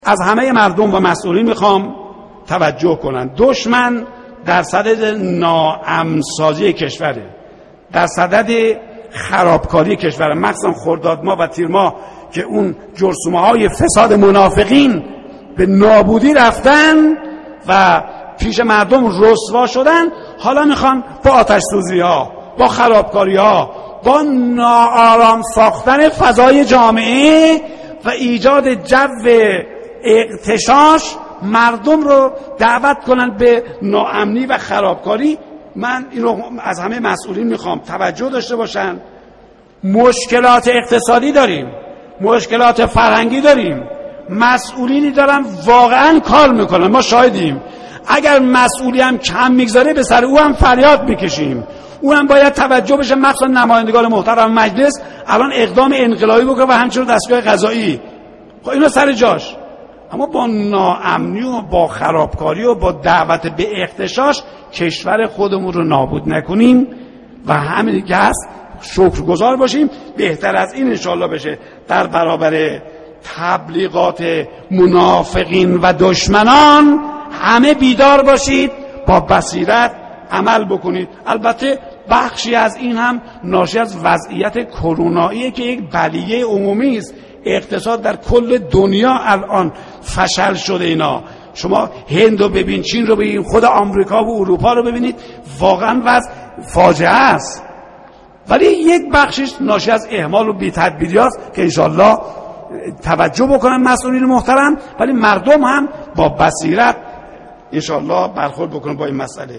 از همه مردم و مسئولین میخوام توجه کنن. دشمن در صدد ناامن‌سازی کشوره، در صدد خرابکاری کشوره، مخصوصا خرداد ماه و تیر ماه که اون جرثومه‌های فساد منافقین به نابودی رفتن و پیش مردم رسوا شدن. حالا میخوان با آتش سوزی ها، با خرابکاری ها، با ناآرام ساختن فضای جامعه و ایجاد جو اغتشاش مردم رو دعوت کنن به ناامنی و خرابکاری. من این رو از همه مسئولین میخوام توجه داشته باشن. مشکلات اقتصادی داریم، مشکلات فرهنگی داریم، مسئولینی دارن واقعا کار میکنن، ما شاهدیم. اگر مسئولی هم کم میگذاره به سر او هم فریاد میکشیم، او هم باید توجه بشه. مخصوصا نمایندگان محترم مجلس الان اقدام انقلابی بکنه و همچنین دستگاه قضایی، خب اینا سر جاش. اما با ناامنی و با خرابکاری و با دعوت به اغتشاش کشور خودمون رو نابود نکنیم و همین دیگه هست. شکرگزار باشیم. بهتر از این انشالله بشه. در برابر تبلیغات منافقین و دشمنان همه بیدار باشید، با بصیرت عمل بکنید. البته بخشی از این هم ناشی از وضعیت کروناییه که یک بلیه عمومی است. اقتصاد در کل دنیا الان فشل شده. اینا شما هند رو ببین، چین رو ببین، خود آمریکا و اروپا رو ببینید، واقعا وضع فاجعه است. ولی یک بخشش ناشی از اهمال و بی‌تدبیری است که انشالله توجه بکنن مسئولین محترم، ولی مردم هم با بصیرت انشالله برخورد بکنن با این مسئله.